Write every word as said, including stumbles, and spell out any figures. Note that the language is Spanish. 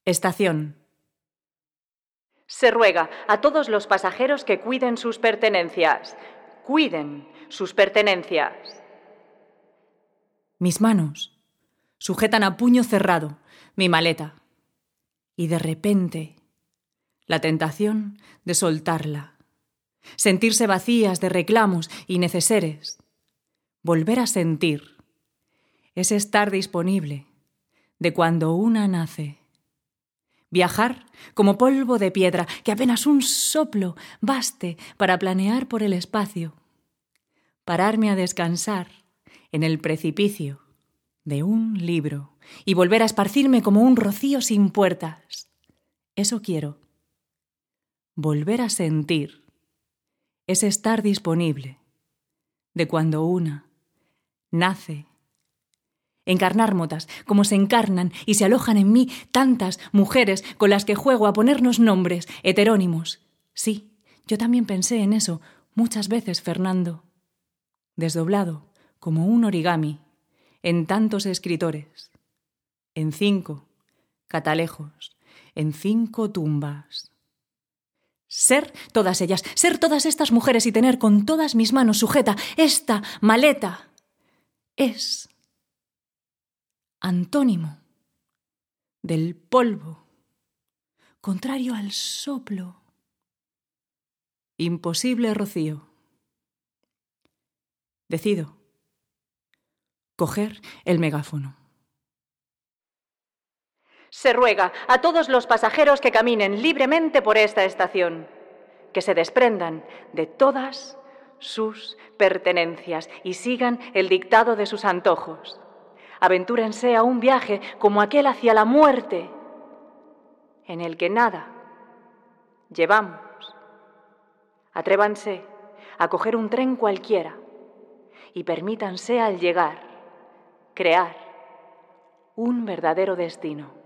Estación. Se ruega a todos los pasajeros que cuiden sus pertenencias. Cuiden sus pertenencias. Mis manos sujetan a puño cerrado mi maleta. Y de repente, la tentación de soltarla. Sentirse vacías de reclamos y neceseres. Volver a sentir. Es estar disponible de cuando una nace. Viajar como polvo de piedra, que apenas un soplo baste para planear por el espacio. Pararme a descansar en el precipicio de un libro y volver a esparcirme como un rocío sin puertas. Eso quiero. Volver a sentir es estar disponible de cuando una nace. Encarnar motas, como se encarnan y se alojan en mí tantas mujeres con las que juego a ponernos nombres heterónimos. Sí, yo también pensé en eso muchas veces, Fernando. Desdoblado, como un origami, en tantos escritores, en cinco catalejos, en cinco tumbas. Ser todas ellas, ser todas estas mujeres y tener con todas mis manos sujeta esta maleta es antónimo del polvo, contrario al soplo, imposible rocío. Decido coger el megáfono. Se ruega a todos los pasajeros que caminen libremente por esta estación, que se desprendan de todas sus pertenencias y sigan el dictado de sus antojos. Aventúrense a un viaje como aquel hacia la muerte, en el que nada llevamos. Atrévanse a coger un tren cualquiera y permítanse al llegar crear un verdadero destino.